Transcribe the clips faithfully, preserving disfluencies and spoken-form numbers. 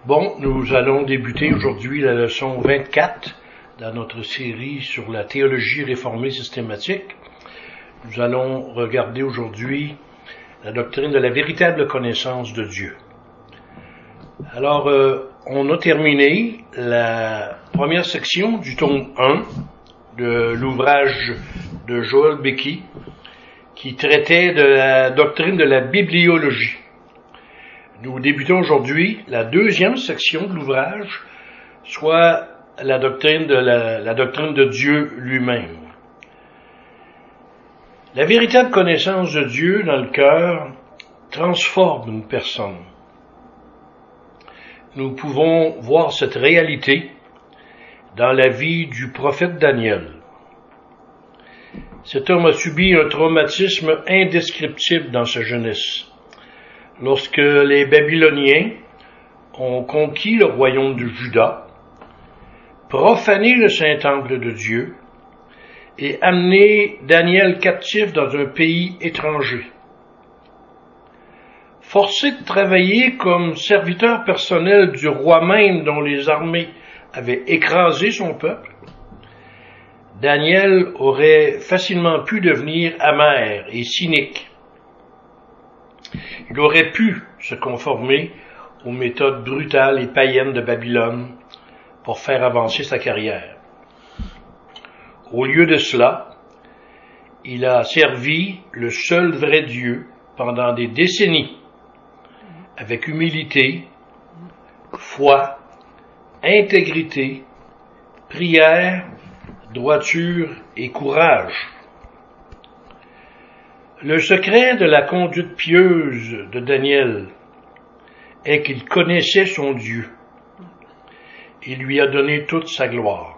Bon, nous allons débuter aujourd'hui la leçon vingt-quatre dans notre série sur la théologie réformée systématique. Nous allons regarder aujourd'hui la doctrine de la véritable connaissance de Dieu. Alors, euh, on a terminé la première section du tome un de l'ouvrage de Joel Beeke qui traitait de la doctrine de la bibliologie. Nous débutons aujourd'hui la deuxième section de l'ouvrage, soit la doctrine de, la, la doctrine de Dieu lui-même. La véritable connaissance de Dieu dans le cœur transforme une personne. Nous pouvons voir cette réalité dans la vie du prophète Daniel. Cet homme a subi un traumatisme indescriptible dans sa jeunesse. Lorsque les Babyloniens ont conquis le royaume de Juda, profané le Saint-Temple de Dieu et amené Daniel captif dans un pays étranger. Forcé de travailler comme serviteur personnel du roi même dont les armées avaient écrasé son peuple, Daniel aurait facilement pu devenir amer et cynique. Il aurait pu se conformer aux méthodes brutales et païennes de Babylone pour faire avancer sa carrière. Au lieu de cela, il a servi le seul vrai Dieu pendant des décennies, avec humilité, foi, intégrité, prière, droiture et courage. Le secret de la conduite pieuse de Daniel est qu'il connaissait son Dieu. Il lui a donné toute sa gloire.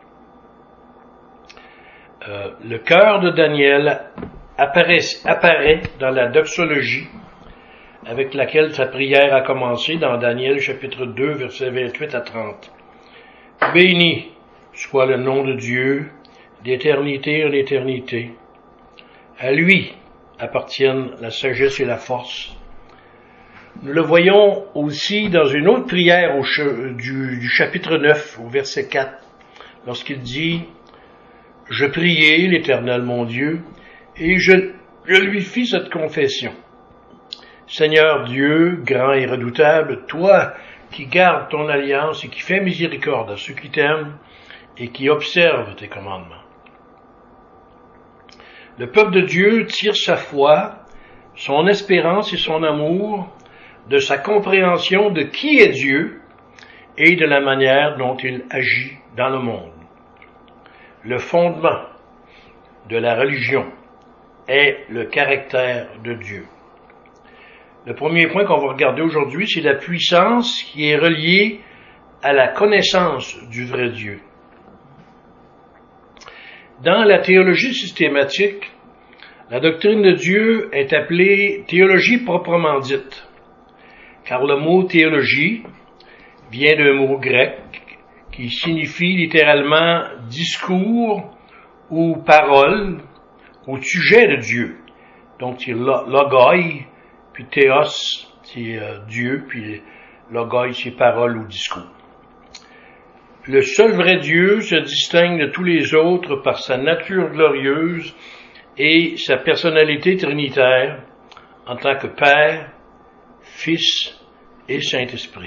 Euh, le cœur de Daniel apparaît, apparaît dans la doxologie avec laquelle sa prière a commencé dans Daniel chapitre deux, versets vingt-huit à trente. Béni soit le nom de Dieu, d'éternité en éternité. À lui appartiennent la sagesse et la force. Nous le voyons aussi dans une autre prière au ch- du, du chapitre neuf, au verset quatre, lorsqu'il dit « Je priai l'Éternel mon Dieu, et je, je lui fis cette confession. Seigneur Dieu, grand et redoutable, toi qui gardes ton alliance et qui fais miséricorde à ceux qui t'aiment et qui observent tes commandements. » Le peuple de Dieu tire sa foi, son espérance et son amour de sa compréhension de qui est Dieu et de la manière dont il agit dans le monde. Le fondement de la religion est le caractère de Dieu. Le premier point qu'on va regarder aujourd'hui, c'est la puissance qui est reliée à la connaissance du vrai Dieu. Dans la théologie systématique, la doctrine de Dieu est appelée théologie proprement dite, car le mot théologie vient d'un mot grec qui signifie littéralement discours ou parole au sujet de Dieu. Donc c'est logoi, puis théos, c'est Dieu, puis logoi, c'est parole ou discours. Le seul vrai Dieu se distingue de tous les autres par sa nature glorieuse et sa personnalité trinitaire en tant que Père, Fils et Saint-Esprit.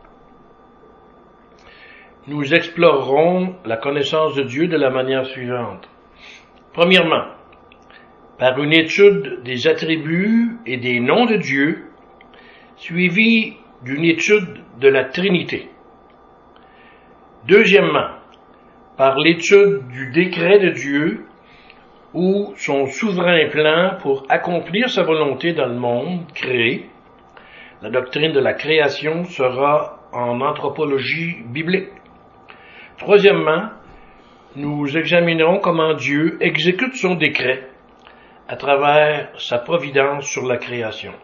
Nous explorerons la connaissance de Dieu de la manière suivante. Premièrement, par une étude des attributs et des noms de Dieu, suivie d'une étude de la Trinité. Deuxièmement, par l'étude du décret de Dieu ou son souverain plan pour accomplir sa volonté dans le monde créé. La doctrine de la création sera en anthropologie biblique. Troisièmement, nous examinerons comment Dieu exécute son décret à travers sa providence sur la création.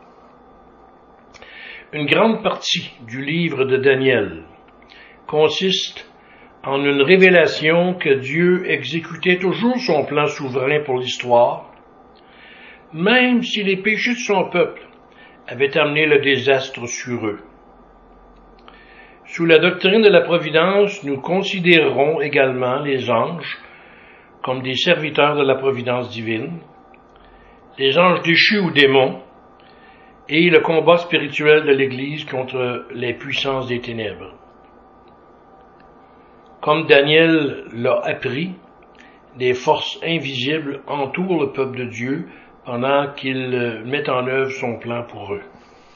Une grande partie du livre de Daniel consiste en une révélation que Dieu exécutait toujours son plan souverain pour l'histoire, même si les péchés de son peuple avaient amené le désastre sur eux. Sous la doctrine de la providence, nous considérerons également les anges comme des serviteurs de la providence divine, les anges déchus ou démons, et le combat spirituel de l'Église contre les puissances des ténèbres. Comme Daniel l'a appris, des forces invisibles entourent le peuple de Dieu pendant qu'il met en œuvre son plan pour eux.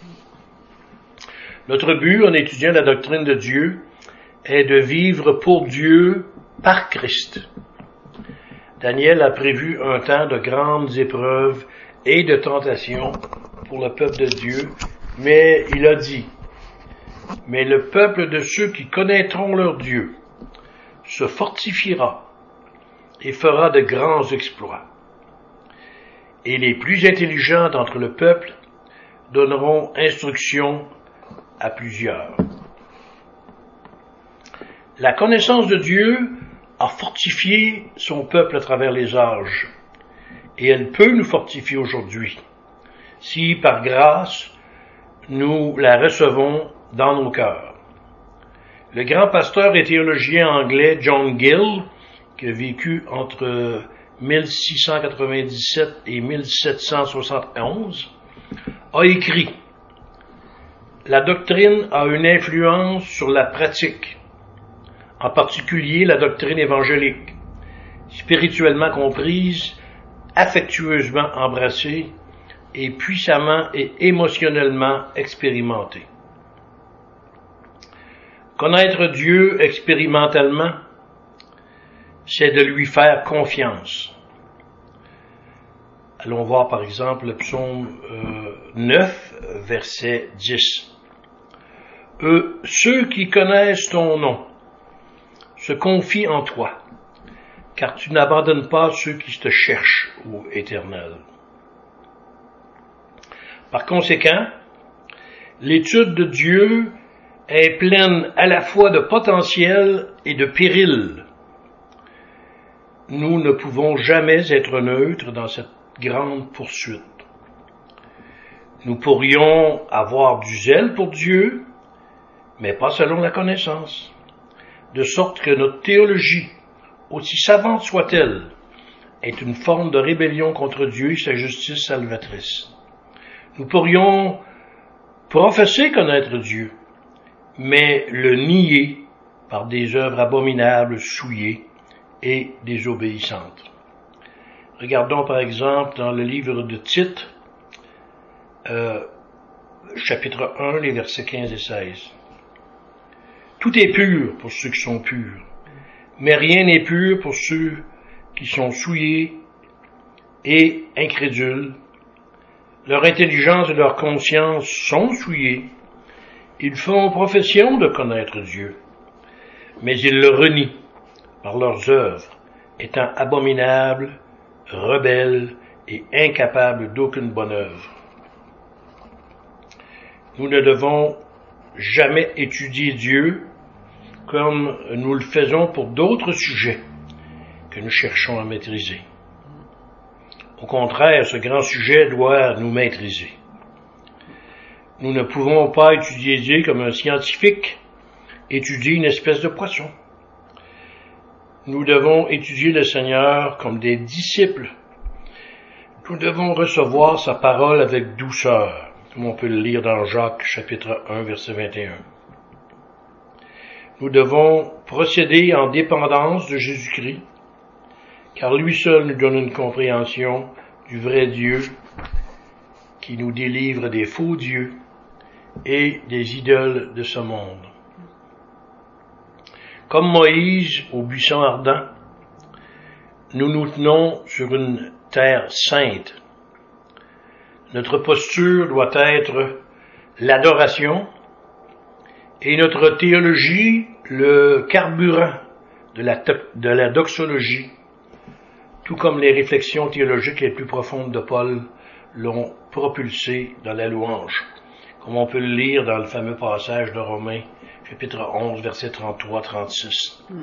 Notre but en étudiant la doctrine de Dieu est de vivre pour Dieu par Christ. Daniel a prévu un temps de grandes épreuves et de tentations pour le peuple de Dieu, mais il a dit, « Mais le peuple de ceux qui connaîtront leur Dieu se fortifiera et fera de grands exploits. Et les plus intelligents d'entre le peuple donneront instruction à plusieurs. » La connaissance de Dieu a fortifié son peuple à travers les âges, et elle peut nous fortifier aujourd'hui, si par grâce nous la recevons dans nos cœurs. Le grand pasteur et théologien anglais John Gill, qui a vécu entre mille six cent quatre-vingt-dix-sept et mille sept cent soixante et onze, a écrit « La doctrine a une influence sur la pratique, en particulier la doctrine évangélique, spirituellement comprise, affectueusement embrassée et puissamment et émotionnellement expérimentée. Connaître Dieu expérimentalement, c'est de lui faire confiance. » Allons voir par exemple le psaume euh, neuf, verset dix. « Eux, ceux qui connaissent ton nom, se confient en toi, car tu n'abandonnes pas ceux qui te cherchent, ô Éternel. » Par conséquent, l'étude de Dieu est pleine à la fois de potentiel et de péril. Nous ne pouvons jamais être neutres dans cette grande poursuite. Nous pourrions avoir du zèle pour Dieu, mais pas selon la connaissance, de sorte que notre théologie, aussi savante soit-elle, est une forme de rébellion contre Dieu et sa justice salvatrice. Nous pourrions professer connaître Dieu, mais le nier par des œuvres abominables, souillées et désobéissantes. Regardons par exemple dans le livre de Tite, euh, chapitre un, les versets quinze et seize. « Tout est pur pour ceux qui sont purs, mais rien n'est pur pour ceux qui sont souillés et incrédules. Leur intelligence et leur conscience sont souillées. Ils font profession de connaître Dieu, mais ils le renient par leurs œuvres, étant abominables, rebelles et incapables d'aucune bonne œuvre. » Nous ne devons jamais étudier Dieu comme nous le faisons pour d'autres sujets que nous cherchons à maîtriser. Au contraire, ce grand sujet doit nous maîtriser. Nous ne pouvons pas étudier Dieu comme un scientifique étudie une espèce de poisson. Nous devons étudier le Seigneur comme des disciples. Nous devons recevoir sa parole avec douceur, comme on peut le lire dans Jacques, chapitre un, verset vingt et un. Nous devons procéder en dépendance de Jésus-Christ, car lui seul nous donne une compréhension du vrai Dieu qui nous délivre des faux dieux et des idoles de ce monde. Comme Moïse au buisson ardent, nous nous tenons sur une terre sainte. Notre posture doit être l'adoration et notre théologie le carburant de la, de la doxologie, tout comme les réflexions théologiques les plus profondes de Paul l'ont propulsé dans la louange, comme on peut le lire dans le fameux passage de Romains, chapitre onze, versets trente-trois à trente-six. Mm.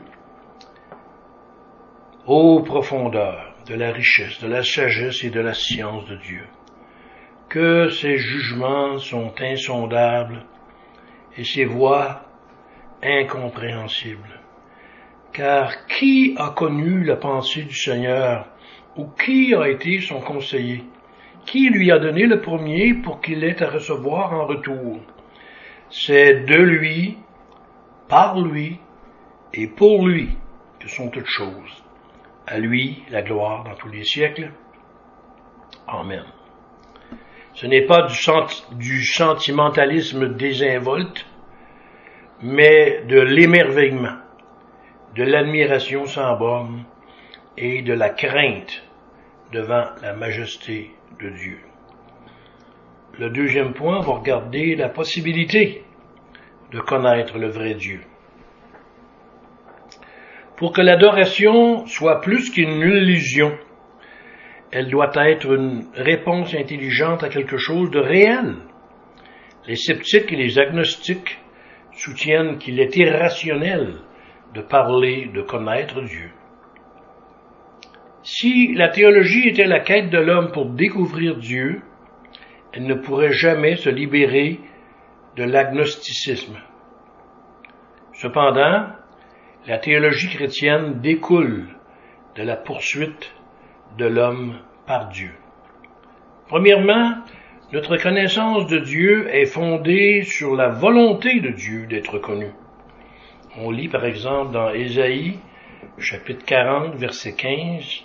Ô profondeur de la richesse, de la sagesse et de la science de Dieu, que ses jugements sont insondables et ses voies incompréhensible. Car qui a connu la pensée du Seigneur, ou qui a été son conseiller? Qui lui a donné le premier pour qu'il ait à recevoir en retour? C'est de lui, par lui et pour lui que sont toutes choses. À lui la gloire dans tous les siècles. Amen. Ce n'est pas du, senti- du sentimentalisme désinvolte, mais de l'émerveillement, de l'admiration sans borne et de la crainte devant la majesté de Dieu. Le deuxième point va regarder la possibilité de connaître le vrai Dieu. Pour que l'adoration soit plus qu'une illusion, elle doit être une réponse intelligente à quelque chose de réel. Les sceptiques et les agnostiques soutiennent qu'il est irrationnel de parler de connaître Dieu. Si la théologie était la quête de l'homme pour découvrir Dieu, elle ne pourrait jamais se libérer de l'agnosticisme. Cependant, la théologie chrétienne découle de la poursuite de l'homme par Dieu. Premièrement, notre connaissance de Dieu est fondée sur la volonté de Dieu d'être connu. On lit par exemple dans Ésaïe, chapitre quarante, verset quinze,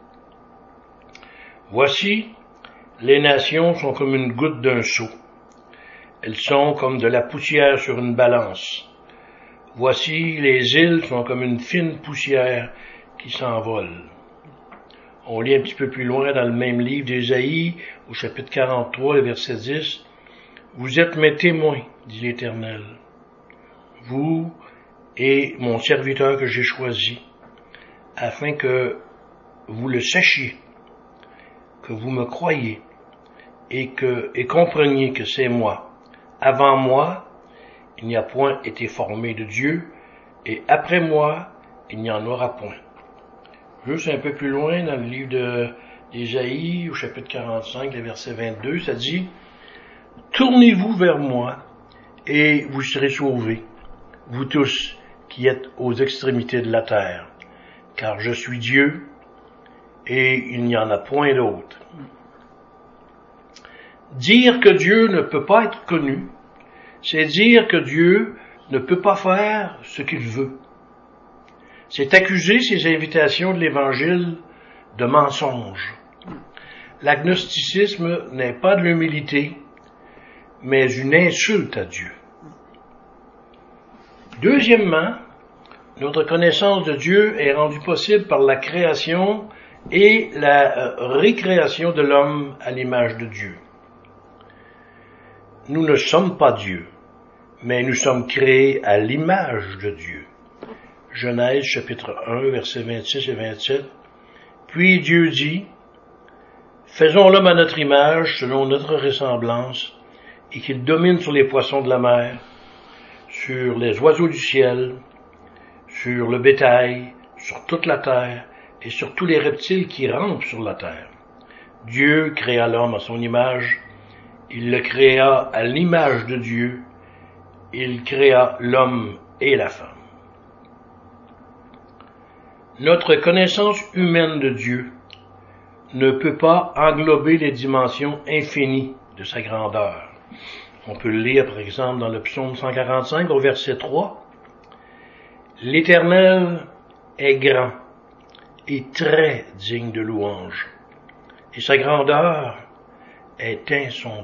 « Voici, les nations sont comme une goutte d'un seau. Elles sont comme de la poussière sur une balance. Voici, les îles sont comme une fine poussière qui s'envole. » On lit un petit peu plus loin dans le même livre d'Ésaïe, au chapitre quarante-trois, le verset dix, « Vous êtes mes témoins, dit l'Éternel, vous et mon serviteur que j'ai choisi, afin que vous le sachiez, que vous me croyiez, et que et compreniez que c'est moi. Avant moi, il n'y a point été formé de Dieu, et après moi, il n'y en aura point. » Juste un peu plus loin, dans le livre de, d'Ésaïe, au chapitre quarante-cinq, le verset vingt-deux, ça dit « Tournez-vous vers moi, et vous serez sauvés, vous tous qui êtes aux extrémités de la terre, car je suis Dieu, et il n'y en a point d'autre. » Dire que Dieu ne peut pas être connu, c'est dire que Dieu ne peut pas faire ce qu'il veut. C'est accuser ces invitations de l'Évangile de mensonges. L'agnosticisme n'est pas de l'humilité, mais une insulte à Dieu. Deuxièmement, notre connaissance de Dieu est rendue possible par la création et la récréation de l'homme à l'image de Dieu. Nous ne sommes pas Dieu, mais nous sommes créés à l'image de Dieu. Genèse chapitre un, versets vingt-six et vingt-sept. Puis Dieu dit, « Faisons l'homme à notre image, selon notre ressemblance, et qu'il domine sur les poissons de la mer, sur les oiseaux du ciel, sur le bétail, sur toute la terre, et sur tous les reptiles qui rampent sur la terre. Dieu créa l'homme à son image, il le créa à l'image de Dieu, il créa l'homme et la femme. » Notre connaissance humaine de Dieu ne peut pas englober les dimensions infinies de sa grandeur. On peut le lire par exemple dans le psaume cent quarante-cinq au verset trois. « L'Éternel est grand et très digne de louange, et sa grandeur est insondable. »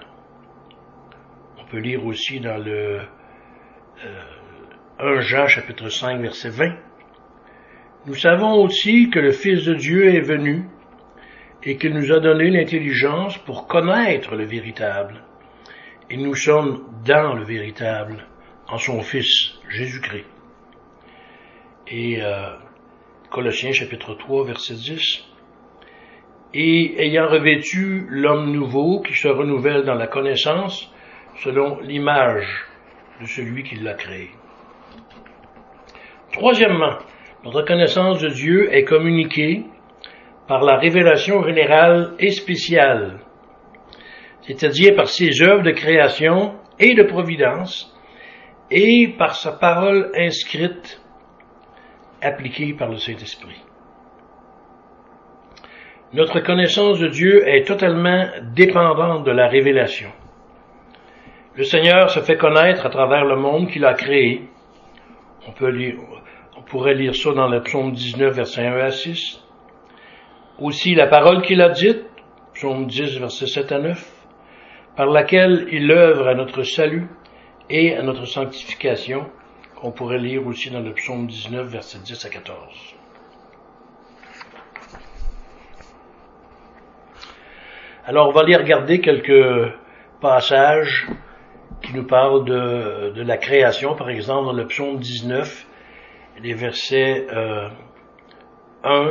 On peut lire aussi dans le euh, premier Jean chapitre cinq verset vingt. Nous savons aussi que le Fils de Dieu est venu et qu'il nous a donné l'intelligence pour connaître le véritable. Et nous sommes dans le véritable, en son Fils, Jésus-Christ. Et euh, Colossiens chapitre trois, verset dix. Et ayant revêtu l'homme nouveau qui se renouvelle dans la connaissance selon l'image de celui qui l'a créé. Troisièmement, notre connaissance de Dieu est communiquée par la révélation générale et spéciale, c'est-à-dire par ses œuvres de création et de providence, et par sa parole inscrite, appliquée par le Saint-Esprit. Notre connaissance de Dieu est totalement dépendante de la révélation. Le Seigneur se fait connaître à travers le monde qu'il a créé. On peut lire, on pourrait lire ça dans le psaume dix-neuf, versets un à six. Aussi la parole qu'il a dite, psaume dix, versets sept à neuf, par laquelle il œuvre à notre salut et à notre sanctification, qu'on pourrait lire aussi dans le psaume dix-neuf, versets dix à quatorze. Alors, on va aller regarder quelques passages qui nous parlent de, de la création. Par exemple, dans le psaume dix-neuf, les versets euh, un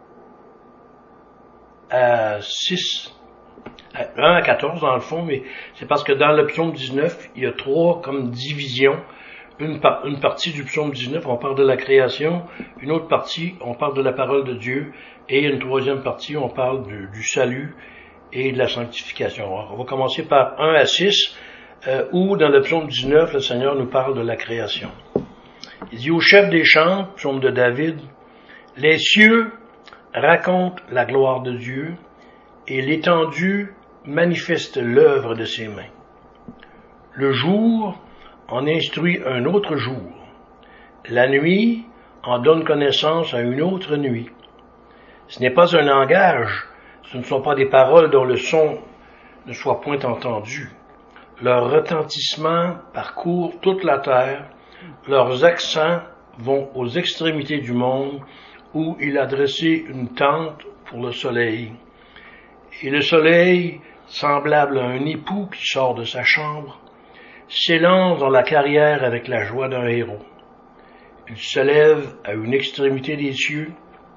à six, un à quatorze dans le fond, mais c'est parce que dans le psaume dix-neuf, il y a trois comme divisions. Une, par, une partie du psaume dix-neuf, on parle de la création, une autre partie, on parle de la parole de Dieu, et une troisième partie, on parle du, du salut et de la sanctification. Alors, on va commencer par un à six, euh, où dans le psaume dix-neuf, le Seigneur nous parle de la création. Il dit au chef des chants, psaume de David, « Les cieux racontent la gloire de Dieu, et l'étendue manifeste l'œuvre de ses mains. Le jour en instruit un autre jour. La nuit en donne connaissance à une autre nuit. Ce n'est pas un langage, ce ne sont pas des paroles dont le son ne soit point entendu. Leur retentissement parcourt toute la terre, leurs accents vont aux extrémités du monde, où il a dressé une tente pour le soleil. Et le soleil, semblable à un époux qui sort de sa chambre, s'élance dans la carrière avec la joie d'un héros. Il se lève à une extrémité des cieux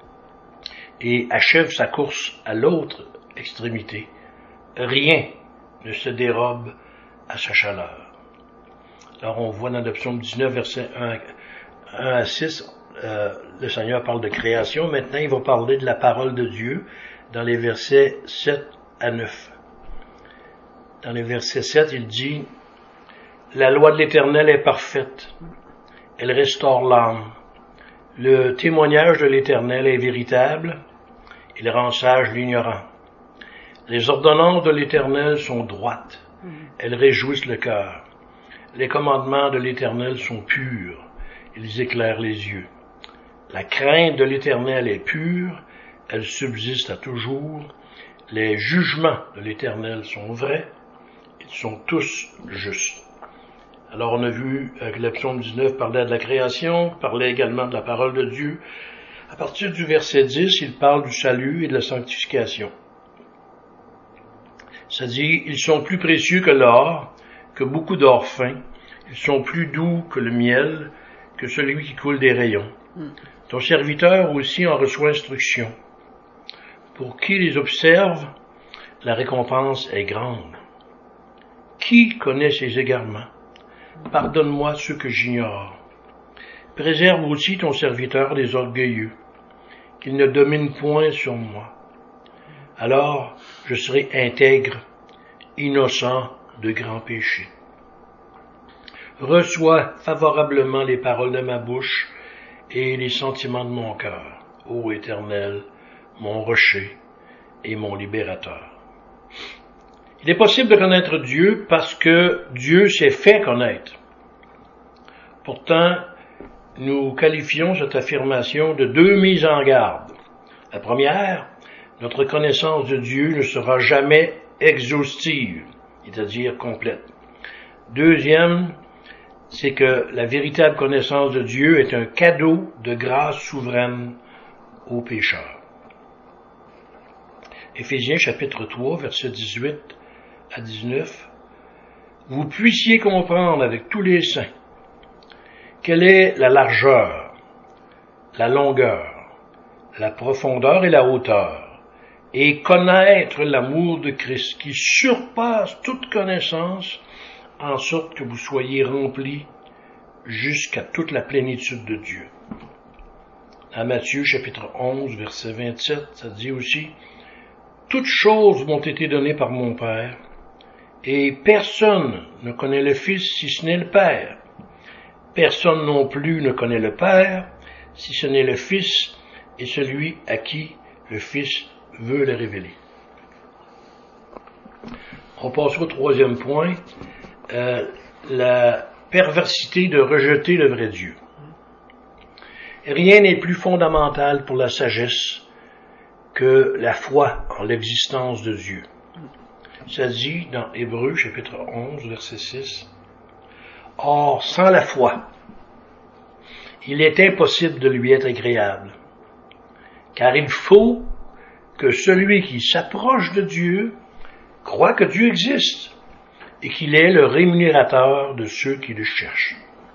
et achève sa course à l'autre extrémité. Rien ne se dérobe à sa chaleur. Alors on voit dans le psaume dix-neuf, versets un à six, euh, le Seigneur parle de création. Maintenant, il va parler de la parole de Dieu dans les versets sept à neuf. Dans les versets sept, il dit « La loi de l'Éternel est parfaite, elle restaure l'âme. Le témoignage de l'Éternel est véritable, il rend sage l'ignorant. Les ordonnances de l'Éternel sont droites, elles réjouissent le cœur. Les commandements de l'Éternel sont purs, ils éclairent les yeux. La crainte de l'Éternel est pure, elle subsiste à toujours. Les jugements de l'Éternel sont vrais, ils sont tous justes. » Alors on a vu que le psaume dix-neuf parlait de la création, parlait également de la parole de Dieu. À partir du verset dix, il parle du salut et de la sanctification. Ça dit, ils sont plus précieux que l'or, que beaucoup d'or fin. Ils sont plus doux que le miel, que celui qui coule des rayons. Ton serviteur aussi en reçoit instruction. Pour qui les observe, la récompense est grande. Qui connaît ses égarements? Pardonne-moi ceux que j'ignore. Préserve aussi ton serviteur des orgueilleux, qu'il ne domine point sur moi. Alors je serai intègre, innocent de grands péchés. Reçois favorablement les paroles de ma bouche et les sentiments de mon cœur, ô Éternel, mon rocher et mon libérateur. Il est possible de connaître Dieu parce que Dieu s'est fait connaître. Pourtant, nous qualifions cette affirmation de deux mises en garde. La première, notre connaissance de Dieu ne sera jamais exhaustive, c'est-à-dire complète. Deuxième, c'est que la véritable connaissance de Dieu est un cadeau de grâce souveraine aux pécheurs. Éphésiens chapitre trois, versets dix-huit à dix-neuf. Vous puissiez comprendre avec tous les saints quelle est la largeur, la longueur, la profondeur et la hauteur, et connaître l'amour de Christ qui surpasse toute connaissance, en sorte que vous soyez remplis jusqu'à toute la plénitude de Dieu. À Matthieu chapitre onze, verset vingt-sept, ça dit aussi « Toutes choses m'ont été données par mon Père, et personne ne connaît le Fils si ce n'est le Père, Personne non plus ne connaît le Père, si ce n'est le Fils et celui à qui le Fils veut le révéler. On passe au troisième point, euh, la perversité de rejeter le vrai Dieu. Rien n'est plus fondamental pour la sagesse que la foi en l'existence de Dieu. Ça dit dans Hébreux, chapitre onze, verset six, « Or, sans la foi, il est impossible de lui être agréable, car il faut que celui qui s'approche de Dieu croit que Dieu existe et qu'il est le rémunérateur de ceux qui le cherchent. »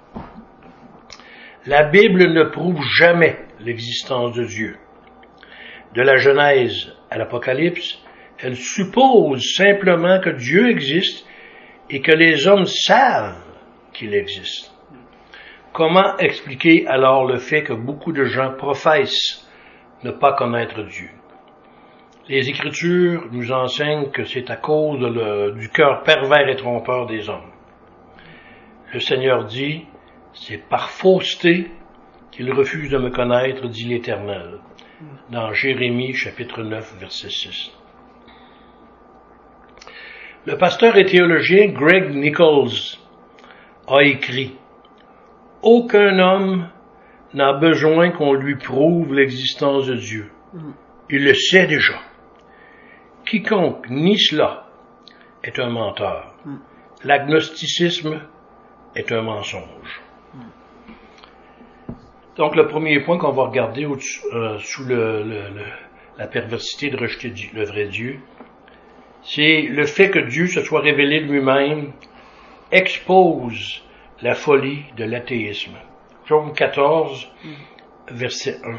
La Bible ne prouve jamais l'existence de Dieu. De la Genèse à l'Apocalypse, elle suppose simplement que Dieu existe et que les hommes savent qu'il existe. Comment expliquer alors le fait que beaucoup de gens professent ne pas connaître Dieu? Les Écritures nous enseignent que c'est à cause de le, du cœur pervers et trompeur des hommes. Le Seigneur dit, « C'est par fausseté qu'ils refusent de me connaître, dit l'Éternel. » Dans Jérémie, chapitre neuf, verset six. Le pasteur et théologien Greg Nichols a écrit « Aucun homme n'a besoin qu'on lui prouve l'existence de Dieu. Il le sait déjà. Quiconque nie cela est un menteur. L'agnosticisme est un mensonge. » Donc, le premier point qu'on va regarder au, euh, sous le, le, le, la perversité de rejeter le vrai Dieu, c'est le fait que Dieu se soit révélé lui-même expose la folie de l'athéisme. Psaume quatorze, verset un.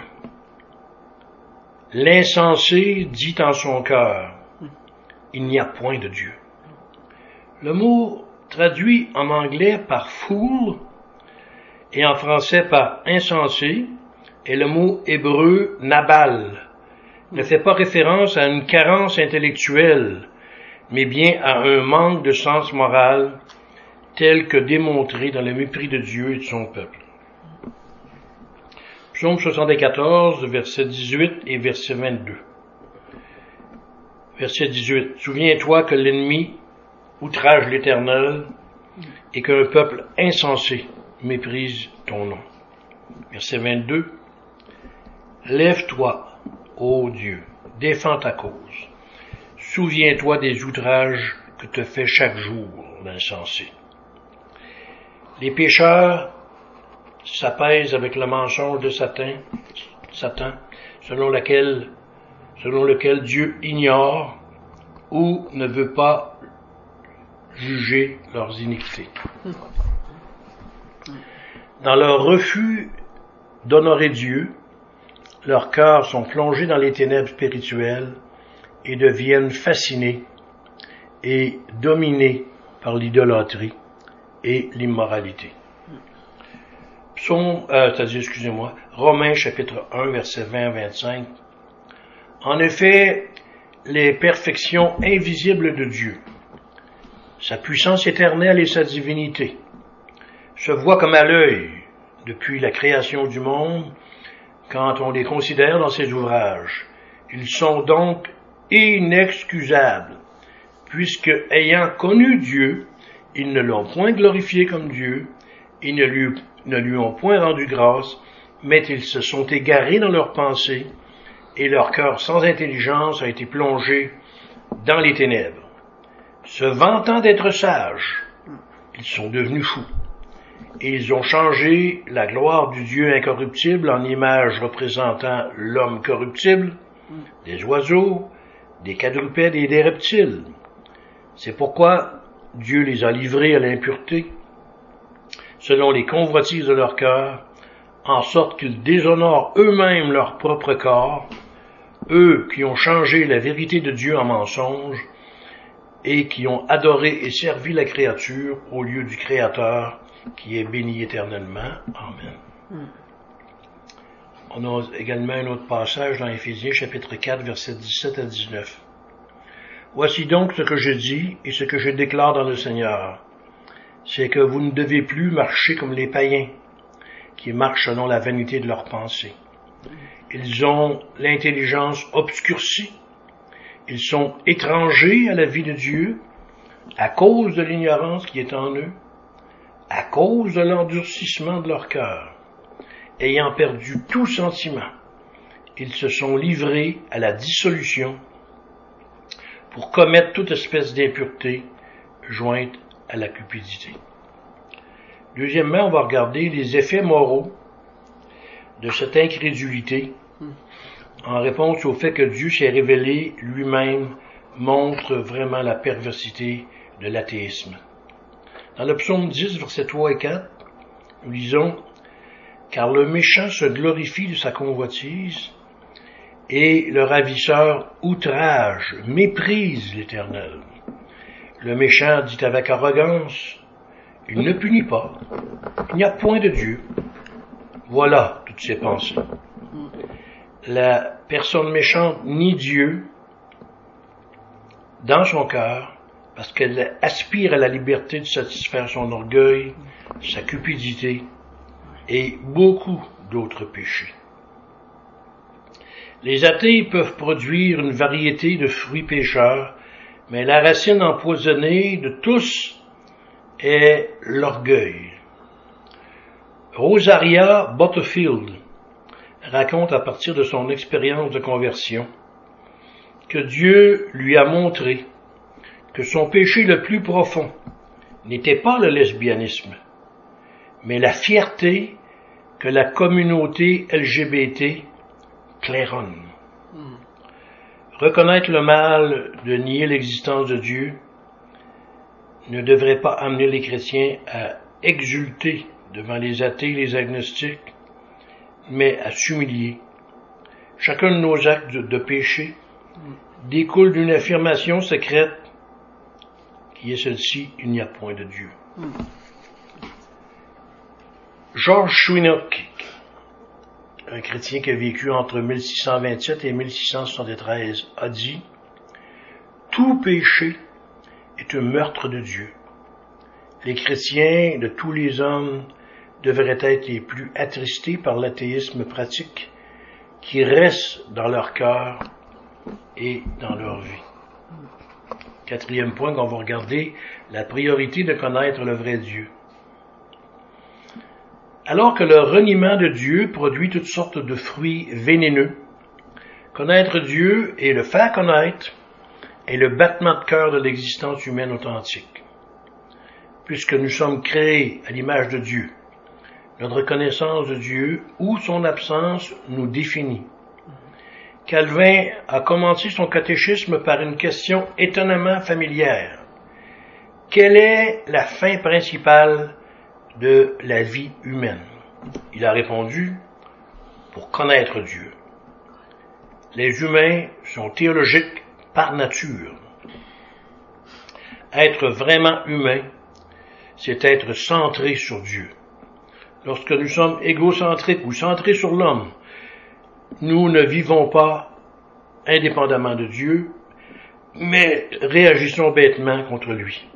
L'insensé dit en son cœur, il n'y a point de Dieu. Le mot traduit en anglais par fool et en français par insensé est le mot hébreu nabal. Ne fait pas référence à une carence intellectuelle, mais bien à un manque de sens moral tel que démontré dans le mépris de Dieu et de son peuple. Psaume soixante-quatorze, verset dix-huit et verset vingt-deux. Verset dix-huit. Souviens-toi que l'ennemi outrage l'Éternel et qu'un peuple insensé méprise ton nom. Verset vingt-deux. Lève-toi, ô Dieu, défends ta cause. Souviens-toi des outrages que te fait chaque jour l'insensé. Les pécheurs s'apaisent avec le mensonge de Satan, Satan, selon lequel, selon lequel Dieu ignore ou ne veut pas juger leurs iniquités. Dans leur refus d'honorer Dieu, leurs cœurs sont plongés dans les ténèbres spirituelles et deviennent fascinés et dominés par l'idolâtrie et l'immoralité. Psaume, euh, c'est-à-dire, excusez-moi, Romains chapitre un, versets vingt à vingt-cinq. En effet, les perfections invisibles de Dieu, sa puissance éternelle et sa divinité, se voient comme à l'œil depuis la création du monde quand on les considère dans ses ouvrages. Ils sont donc inexcusables, puisque, ayant connu Dieu, ils ne l'ont point glorifié comme Dieu, ils ne lui, ne lui ont point rendu grâce, mais ils se sont égarés dans leurs pensées, et leur cœur sans intelligence a été plongé dans les ténèbres. Se vantant d'être sages, ils sont devenus fous, et ils ont changé la gloire du Dieu incorruptible en image représentant l'homme corruptible, des oiseaux, des quadrupèdes et des reptiles. C'est pourquoi Dieu les a livrés à l'impureté, selon les convoitises de leur cœur, en sorte qu'ils déshonorent eux-mêmes leur propre corps, eux qui ont changé la vérité de Dieu en mensonge, et qui ont adoré et servi la créature au lieu du Créateur, qui est béni éternellement. Amen. Mm. On a également un autre passage dans Éphésiens, chapitre quatre, versets dix-sept à dix-neuf. Voici donc ce que je dis et ce que je déclare dans le Seigneur. c'est que vous ne devez plus marcher comme les païens, qui marchent selon la vanité de leurs pensées. Ils ont l'intelligence obscurcie, ils sont étrangers à la vie de Dieu, à cause de l'ignorance qui est en eux, à cause de l'endurcissement de leur cœur. Ayant perdu tout sentiment, ils se sont livrés à la dissolution pour commettre toute espèce d'impureté jointe à la cupidité. Deuxièmement, on va regarder les effets moraux de cette incrédulité en réponse au fait que Dieu s'est révélé lui-même montre vraiment la perversité de l'athéisme. Dans le psaume dix, versets trois et quatre, nous lisons « Car le méchant se glorifie de sa convoitise, et le ravisseur outrage, méprise l'Éternel. Le méchant dit avec arrogance, il ne punit pas, il n'y a point de Dieu. Voilà toutes ses pensées. La personne méchante nie Dieu dans son cœur parce qu'elle aspire à la liberté de satisfaire son orgueil, sa cupidité et beaucoup d'autres péchés. Les athées peuvent produire une variété de fruits pécheurs, mais la racine empoisonnée de tous est l'orgueil. Rosaria Butterfield raconte à partir de son expérience de conversion que Dieu lui a montré que son péché le plus profond n'était pas le lesbianisme, mais la fierté que la communauté L G B T claironne. Mm. Reconnaître le mal de nier l'existence de Dieu ne devrait pas amener les chrétiens à exulter devant les athées et les agnostiques, mais à s'humilier. Chacun de nos actes de, de péché mm. découle d'une affirmation secrète qui est celle-ci, il n'y a point de Dieu. Mm. George Swinock, un chrétien qui a vécu entre mille six cent vingt-sept et mille six cent soixante-treize, a dit « Tout péché est un meurtre de Dieu. Les chrétiens de tous les hommes devraient être les plus attristés par l'athéisme pratique qui reste dans leur cœur et dans leur vie. » Quatrième point qu'on va regarder, la priorité de connaître le vrai Dieu. Alors que le reniement de Dieu produit toutes sortes de fruits vénéneux, connaître Dieu et le faire connaître est le battement de cœur de l'existence humaine authentique. Puisque nous sommes créés à l'image de Dieu, notre connaissance de Dieu ou son absence nous définit. Calvin a commencé son catéchisme par une question étonnamment familière. Quelle est la fin principale de la vie humaine? Il a répondu, pour connaître Dieu. Les humains sont théologiques par nature. Être vraiment humain, c'est être centré sur Dieu. Lorsque nous sommes égocentriques ou centrés sur l'homme, nous ne vivons pas indépendamment de Dieu, mais réagissons bêtement contre lui.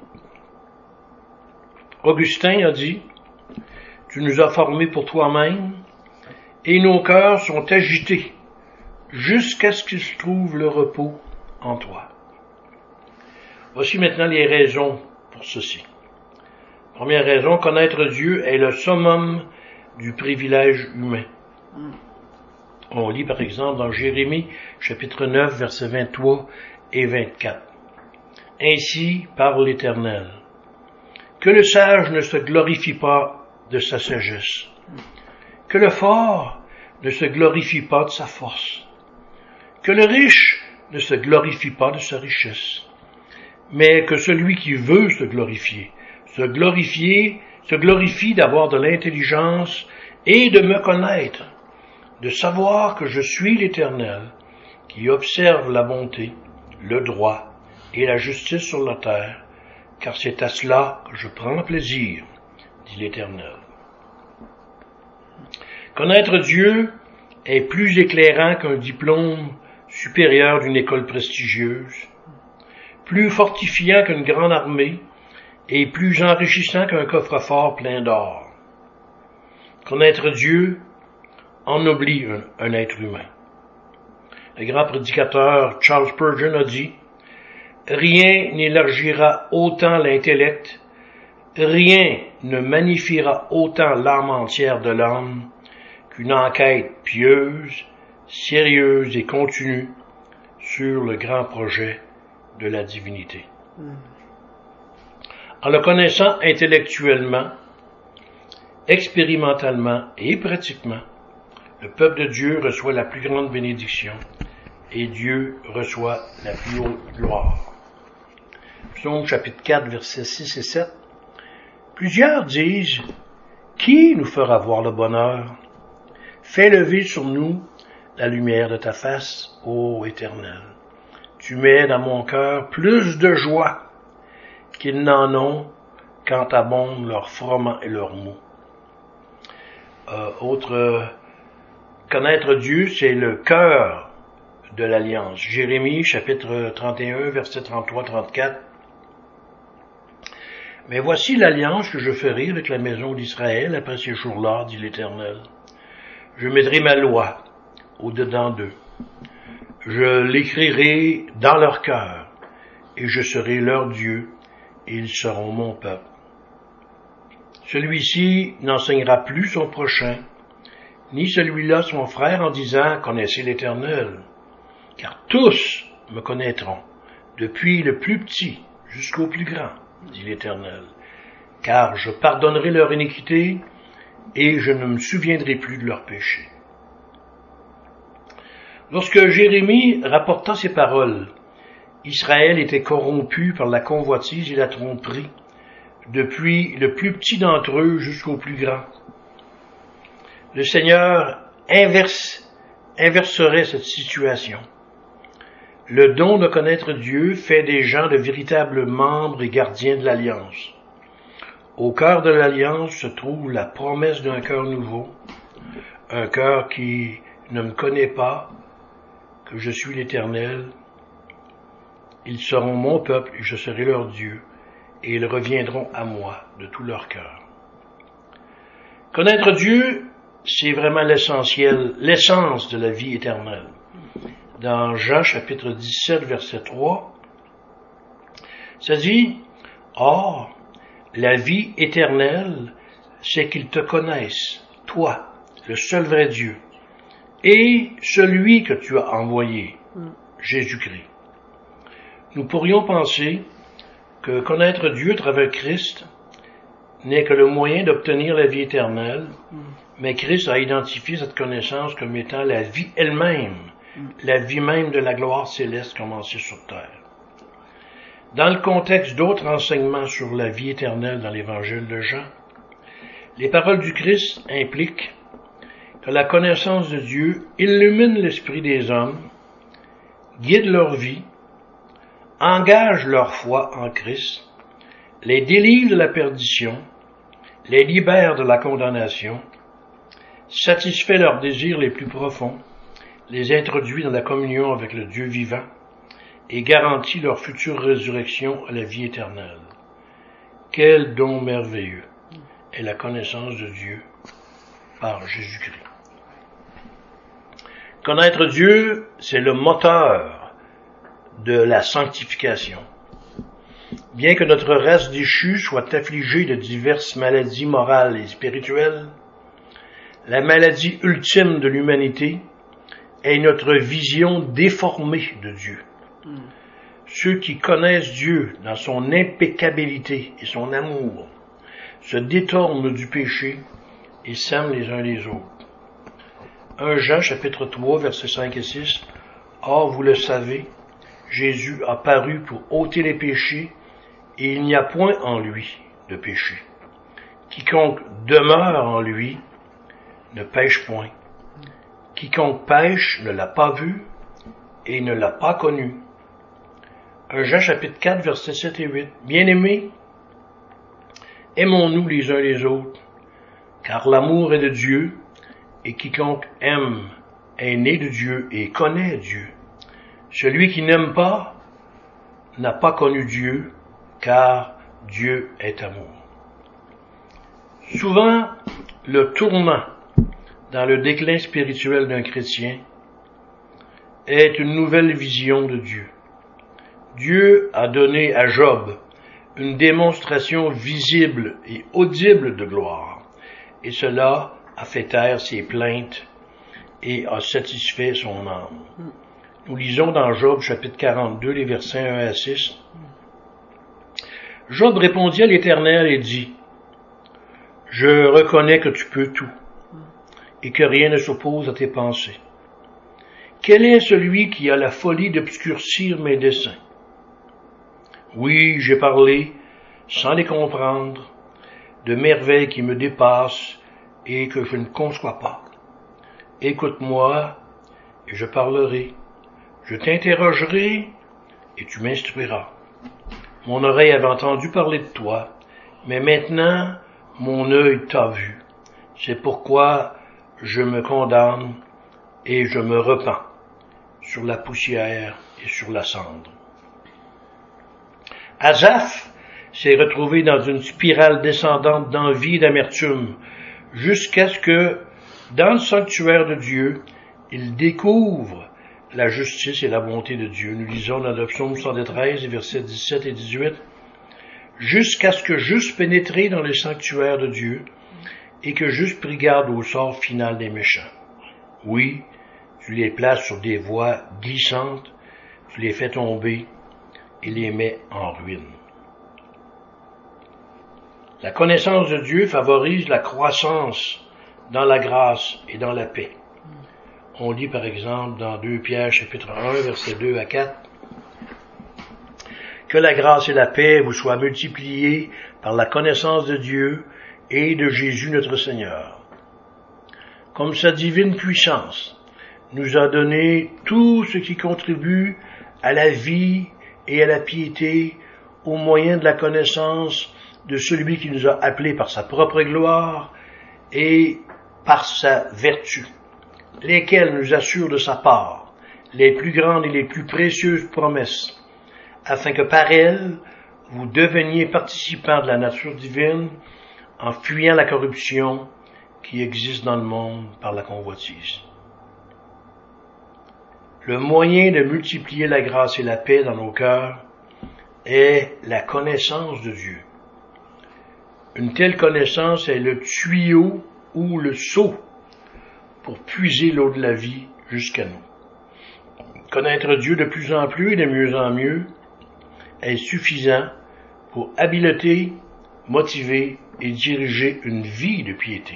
Augustin a dit, « Tu nous as formés pour toi-même, et nos cœurs sont agités jusqu'à ce qu'ils trouvent le repos en toi. » Voici maintenant les raisons pour ceci. Première raison, connaître Dieu est le summum du privilège humain. On lit par exemple dans Jérémie, chapitre neuf, versets vingt-trois et vingt-quatre. « Ainsi parle l'Éternel. Que le sage ne se glorifie pas de sa sagesse. Que le fort ne se glorifie pas de sa force. Que le riche ne se glorifie pas de sa richesse. Mais que celui qui veut se glorifier, se glorifier, se glorifie d'avoir de l'intelligence et de me connaître, de savoir que je suis l'Éternel, qui observe la bonté, le droit et la justice sur la terre, car c'est à cela que je prends plaisir, dit l'Éternel. Connaître Dieu est plus éclairant qu'un diplôme supérieur d'une école prestigieuse, plus fortifiant qu'une grande armée est plus enrichissant qu'un coffre-fort plein d'or. Connaître Dieu ennoblit un, un être humain. Le grand prédicateur Charles Spurgeon a dit « Rien n'élargira autant l'intellect, rien ne magnifiera autant l'âme entière de l'homme qu'une enquête pieuse, sérieuse et continue sur le grand projet de la divinité. Mm. En le connaissant intellectuellement, expérimentalement et pratiquement, le peuple de Dieu reçoit la plus grande bénédiction et Dieu reçoit la plus haute gloire. Psaume chapitre quatre, versets six et sept. Plusieurs disent, « Qui nous fera voir le bonheur? Fais lever sur nous la lumière de ta face, ô Éternel. Tu mets dans mon cœur plus de joie qu'ils n'en ont quand abondent leurs froment et leurs maux. » Euh, autre, euh, connaître Dieu, c'est le cœur de l'alliance. Jérémie, chapitre trente et un, versets trente-trois à trente-quatre. « Mais voici l'alliance que je ferai avec la maison d'Israël après ces jours-là, dit l'Éternel. Je mettrai ma loi au-dedans d'eux. Je l'écrirai dans leur cœur, et je serai leur Dieu, et ils seront mon peuple. Celui-ci n'enseignera plus son prochain, ni celui-là son frère en disant « Connaissez l'Éternel », car tous me connaîtront, depuis le plus petit jusqu'au plus grand, dit l'Éternel, car je pardonnerai leur iniquité, et je ne me souviendrai plus de leurs péchés. Lorsque Jérémie rapporta ces paroles, Israël était corrompu par la convoitise et la tromperie, depuis le plus petit d'entre eux jusqu'au plus grand. Le Seigneur inverse, inverserait cette situation. Le don de connaître Dieu fait des gens de véritables membres et gardiens de l'Alliance. Au cœur de l'Alliance se trouve la promesse d'un cœur nouveau, un cœur qui ne me connaît pas, que je suis l'Éternel. Ils seront mon peuple et je serai leur Dieu, et ils reviendront à moi de tout leur cœur. Connaître Dieu, c'est vraiment l'essentiel, l'essence de la vie éternelle. Dans Jean chapitre dix-sept, verset trois, ça dit « Or, la vie éternelle, c'est qu'ils te connaissent, toi, le seul vrai Dieu, et celui que tu as envoyé, Jésus-Christ. » Nous pourrions penser que connaître Dieu à travers Christ n'est que le moyen d'obtenir la vie éternelle, mais Christ a identifié cette connaissance comme étant la vie elle-même, la vie même de la gloire céleste commencée sur terre. Dans le contexte d'autres enseignements sur la vie éternelle dans l'évangile de Jean, les paroles du Christ impliquent que la connaissance de Dieu illumine l'esprit des hommes, guide leur vie, engage leur foi en Christ, les délivre de la perdition, les libère de la condamnation, satisfait leurs désirs les plus profonds, les introduit dans la communion avec le Dieu vivant et garantit leur future résurrection à la vie éternelle. Quel don merveilleux est la connaissance de Dieu par Jésus-Christ. Connaître Dieu, c'est le moteur de la sanctification. Bien que notre race déchue soit affligée de diverses maladies morales et spirituelles, la maladie ultime de l'humanité est notre vision déformée de Dieu. Mm. Ceux qui connaissent Dieu dans son impeccabilité et son amour se détournent du péché et s'aiment les uns les autres. premier Jean chapitre trois, versets cinq et six. Or, vous le savez, Jésus a paru pour ôter les péchés, et il n'y a point en lui de péché. Quiconque demeure en lui ne pêche point. Quiconque pêche ne l'a pas vu et ne l'a pas connu. premier Jean chapitre quatre, versets sept et huit. Bien-aimés, aimons-nous les uns les autres, car l'amour est de Dieu, et quiconque aime est né de Dieu et connaît Dieu. Celui qui n'aime pas n'a pas connu Dieu, car Dieu est amour. Souvent, le tournant dans le déclin spirituel d'un chrétien est une nouvelle vision de Dieu. Dieu a donné à Job une démonstration visible et audible de gloire, et cela a fait taire ses plaintes et a satisfait son âme. Nous lisons dans Job chapitre quarante-deux, les versets un à six. Job répondit à l'Éternel et dit, « Je reconnais que tu peux tout, et que rien ne s'oppose à tes pensées. Quel est celui qui a la folie d'obscurcir mes desseins? Oui, j'ai parlé, sans les comprendre, de merveilles qui me dépassent et que je ne conçois pas. Écoute-moi, et je parlerai. Je t'interrogerai, et tu m'instruiras. Mon oreille avait entendu parler de toi, mais maintenant, mon œil t'a vu. C'est pourquoi je me condamne et je me repens sur la poussière et sur la cendre. » Asaph s'est retrouvé dans une spirale descendante d'envie et d'amertume, jusqu'à ce que, dans le sanctuaire de Dieu, il découvre la justice et la bonté de Dieu. Nous lisons dans le psaume soixante-treize, versets dix-sept et dix-huit, « Jusqu'à ce que j'eusse pénétré dans le sanctuaire de Dieu, et que j'eusse pris garde au sort final des méchants. Oui, tu les places sur des voies glissantes, tu les fais tomber, et les met en ruine. » La connaissance de Dieu favorise la croissance dans la grâce et dans la paix. On lit par exemple dans deux Pierre chapitre un, versets deux à quatre, « Que la grâce et la paix vous soient multipliées par la connaissance de Dieu et de Jésus notre Seigneur. Comme sa divine puissance nous a donné tout ce qui contribue à la vie et à la piété au moyen de la connaissance de celui qui nous a appelés par sa propre gloire et par sa vertu, lesquels nous assurent de sa part les plus grandes et les plus précieuses promesses, afin que par elles vous deveniez participants de la nature divine en fuyant la corruption qui existe dans le monde par la convoitise. » Le moyen de multiplier la grâce et la paix dans nos cœurs est la connaissance de Dieu. Une telle connaissance est le tuyau ou le seau pour puiser l'eau de la vie jusqu'à nous. Connaître Dieu de plus en plus et de mieux en mieux est suffisant pour habiliter, motiver et diriger une vie de piété.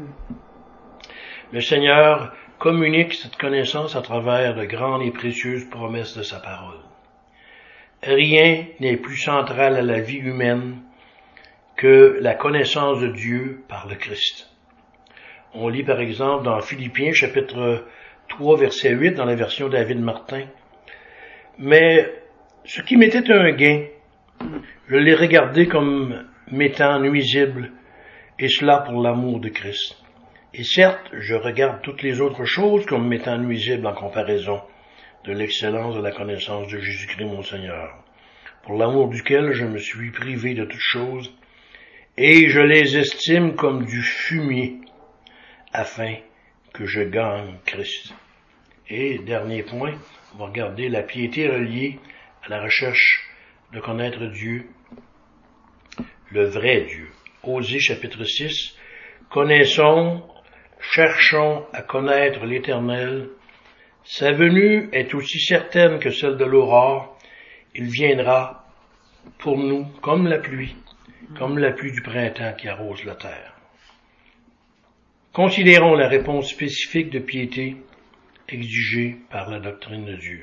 Le Seigneur communique cette connaissance à travers de grandes et précieuses promesses de sa parole. Rien n'est plus central à la vie humaine que la connaissance de Dieu par le Christ. On lit par exemple dans Philippiens chapitre trois verset huit dans la version David Martin, « Mais ce qui m'était un gain, je l'ai regardé comme m'étant nuisible, et cela pour l'amour de Christ. Et certes, je regarde toutes les autres choses comme m'étant nuisibles en comparaison de l'excellence de la connaissance de Jésus-Christ mon Seigneur, pour l'amour duquel je me suis privé de toutes choses, et je les estime comme du fumier, afin que je gagne Christ. » Et dernier point, on va regarder la piété reliée à la recherche de connaître Dieu, le vrai Dieu. Osée chapitre six, « Connaissons, cherchons à connaître l'Éternel. Sa venue est aussi certaine que celle de l'aurore. Il viendra pour nous comme la pluie, comme la pluie du printemps qui arrose la terre. » Considérons la réponse spécifique de piété exigée par la doctrine de Dieu.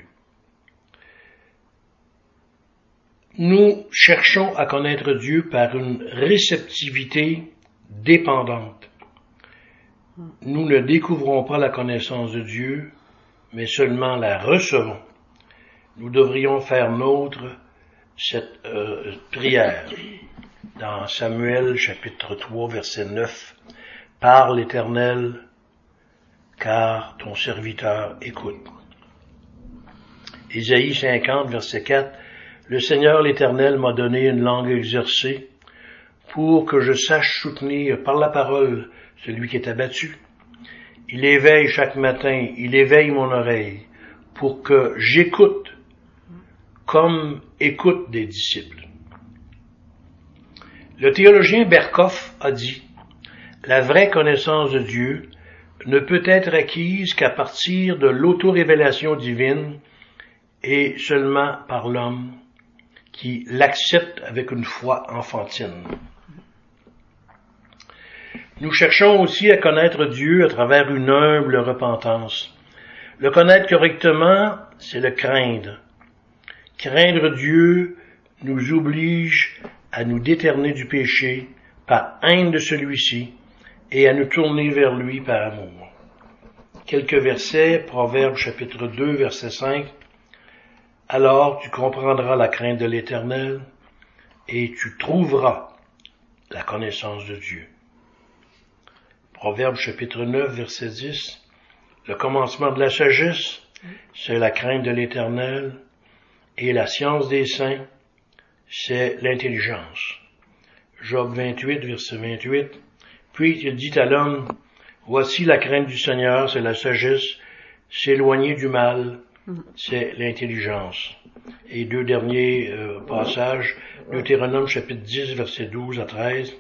Nous cherchons à connaître Dieu par une réceptivité dépendante. Nous ne découvrons pas la connaissance de Dieu, mais seulement la recevons. Nous devrions faire nôtre cette euh, prière dans Samuel chapitre trois verset neuf. « Parle l'Éternel, car ton serviteur écoute. » Ésaïe cinquante verset quatre. Le Seigneur l'Éternel m'a donné une langue exercée pour que je sache soutenir par la parole celui qui est abattu. Il éveille chaque matin, il éveille mon oreille pour que j'écoute comme écoute des disciples. Le théologien Berkhoff a dit « La vraie connaissance de Dieu ne peut être acquise qu'à partir de l'auto-révélation divine et seulement par l'homme qui l'accepte avec une foi enfantine. » Nous cherchons aussi à connaître Dieu à travers une humble repentance. Le connaître correctement, c'est le craindre. Craindre Dieu nous oblige à nous déterner du péché par haine de celui-ci et à nous tourner vers lui par amour. Quelques versets, Proverbes chapitre deux, verset cinq. « Alors tu comprendras la crainte de l'Éternel et tu trouveras la connaissance de Dieu. » Proverbes chapitre neuf, verset dix. « Le commencement de la sagesse, c'est la crainte de l'Éternel, et la science des saints, c'est l'intelligence. » Job vingt-huit, verset vingt-huit. « Puis il dit à l'homme, voici la crainte du Seigneur, c'est la sagesse, s'éloigner du mal, c'est l'intelligence. » Et deux derniers euh, passages, Deutéronome chapitre dix, verset douze à treize.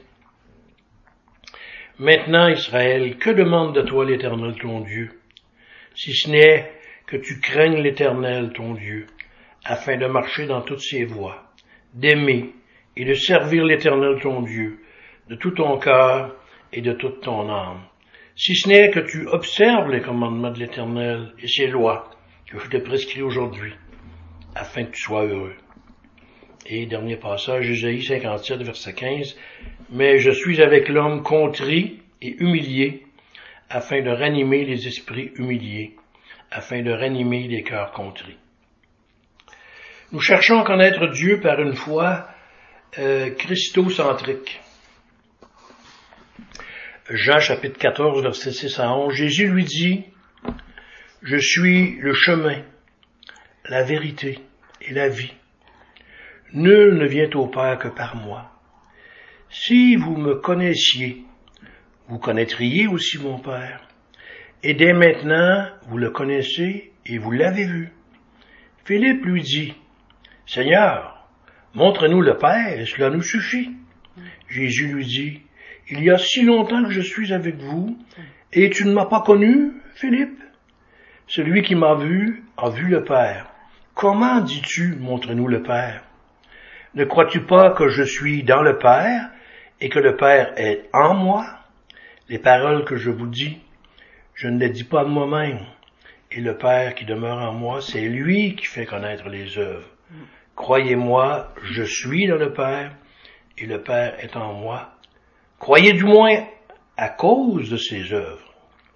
« Maintenant, Israël, que demande de toi l'Éternel ton Dieu, si ce n'est que tu craignes l'Éternel ton Dieu, afin de marcher dans toutes ses voies, d'aimer et de servir l'Éternel ton Dieu, de tout ton cœur et de toute ton âme. Si ce n'est que tu observes les commandements de l'Éternel et ses lois que je te prescris aujourd'hui, afin que tu sois heureux. » Et dernier passage, Ésaïe cinquante-sept, verset quinze. « Mais je suis avec l'homme contrit et humilié, afin de ranimer les esprits humiliés, afin de ranimer les cœurs contrits. » Nous cherchons à connaître Dieu par une foi euh, christocentrique. Jean chapitre quatorze, verset six à onze, Jésus lui dit, « Je suis le chemin, la vérité et la vie. Nul ne vient au Père que par moi. Si vous me connaissiez, vous connaîtriez aussi mon Père. Et dès maintenant, vous le connaissez et vous l'avez vu. » Philippe lui dit, « Seigneur, montre-nous le Père, et cela nous suffit. » Jésus lui dit, « Il y a si longtemps que je suis avec vous, et tu ne m'as pas connu, Philippe? Celui qui m'a vu a vu le Père. Comment dis-tu, montre-nous le Père? Ne crois-tu pas que je suis dans le Père, et que le Père est en moi? Les paroles que je vous dis, je ne les dis pas de moi-même. Et le Père qui demeure en moi, c'est lui qui fait connaître les œuvres. Croyez-moi, je suis dans le Père, et le Père est en moi. Croyez du moins à cause de ses œuvres.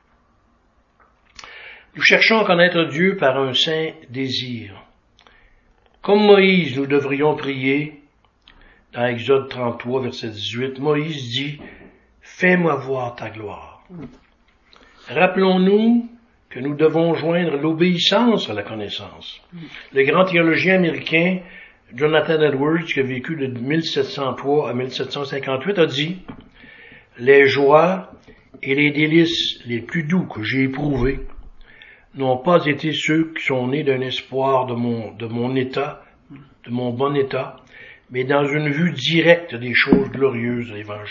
Nous cherchons à connaître Dieu par un saint désir. Comme Moïse, nous devrions prier. Dans Exode trente-trois, verset dix-huit, Moïse dit, « Fais-moi voir ta gloire. » Rappelons-nous que nous devons joindre l'obéissance à la connaissance. Le grand théologien américain Jonathan Edwards, qui a vécu de mille sept cent trois à mille sept cent cinquante-huit, a dit « Les joies et les délices les plus doux que j'ai éprouvés n'ont pas été ceux qui sont nés d'un espoir de mon, de mon état, de mon bon état, mais dans une vue directe des choses glorieuses de l'Évangile. »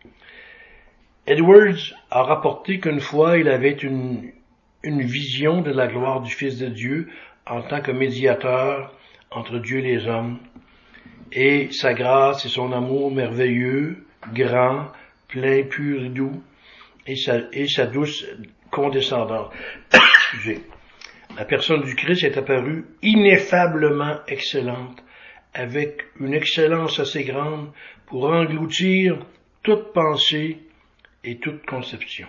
Edwards a rapporté qu'une fois il avait une, une vision de la gloire du Fils de Dieu en tant que médiateur entre Dieu et les hommes, et sa grâce et son amour merveilleux, grand, plein, pur et doux, et sa, et sa douce condescendance. La personne du Christ est apparue ineffablement excellente, avec une excellence assez grande pour engloutir toute pensée et toute conception.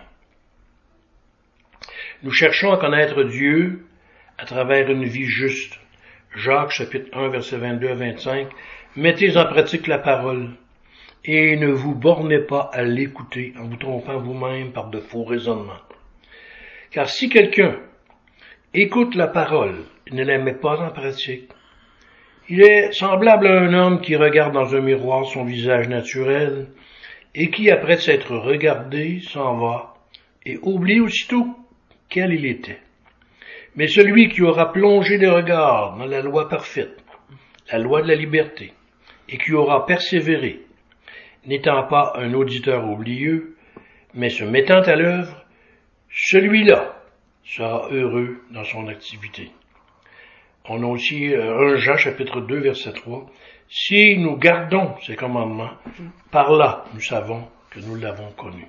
Nous cherchons à connaître Dieu à travers une vie juste. Jacques chapitre un, verset vingt-deux à vingt-cinq, « Mettez en pratique la parole, et ne vous bornez pas à l'écouter en vous trompant vous-même par de faux raisonnements. Car si quelqu'un écoute la parole et ne la met pas en pratique, Il est semblable à un homme qui regarde dans un miroir son visage naturel et qui, après s'être regardé, s'en va et oublie aussitôt quel il était. Mais celui qui aura plongé le regard dans la loi parfaite, la loi de la liberté, et qui aura persévéré, n'étant pas un auditeur oublieux, mais se mettant à l'œuvre, celui-là sera heureux dans son activité. On a aussi un Jean chapitre deux verset trois. Si nous gardons ces commandements, par là nous savons que nous l'avons connu.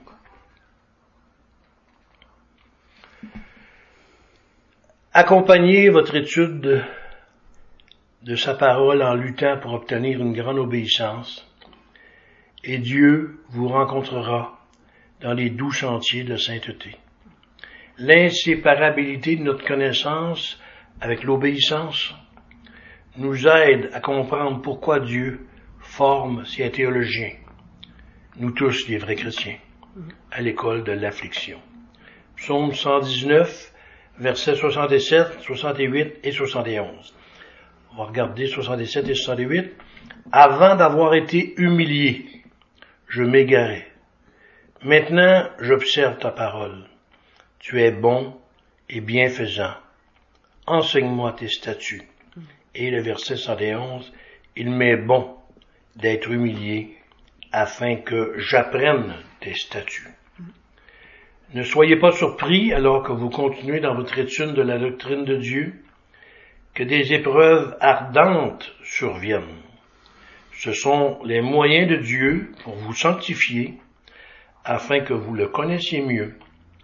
Accompagnez votre étude de, de sa parole en luttant pour obtenir une grande obéissance, et Dieu vous rencontrera dans les doux sentiers de sainteté. L'inséparabilité de notre connaissance avec l'obéissance nous aide à comprendre pourquoi Dieu forme ses théologiens, nous tous les vrais chrétiens, à l'école de l'affliction. Psaume cent dix-neuf, versets soixante-sept, soixante-huit et soixante et onze. On va regarder soixante-sept et soixante-huit. Avant d'avoir été humilié, je m'égarais. Maintenant, j'observe ta parole. Tu es bon et bienfaisant. Enseigne-moi tes statuts. Et le verset cent onze, il m'est bon d'être humilié afin que j'apprenne tes statuts. Ne soyez pas surpris, alors que vous continuez dans votre étude de la doctrine de Dieu, que des épreuves ardentes surviennent. Ce sont les moyens de Dieu pour vous sanctifier, afin que vous le connaissiez mieux.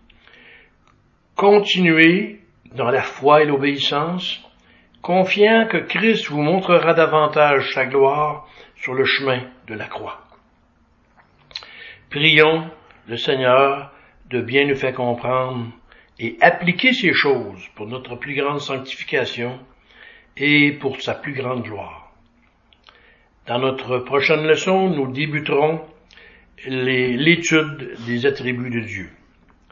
Continuez dans la foi et l'obéissance, confiant que Christ vous montrera davantage sa gloire sur le chemin de la croix. Prions le Seigneur de bien nous faire comprendre et appliquer ces choses pour notre plus grande sanctification et pour sa plus grande gloire. Dans notre prochaine leçon, nous débuterons les, l'étude des attributs de Dieu.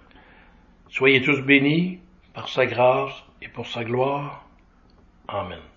Soyez tous bénis par sa grâce et pour sa gloire. Amen.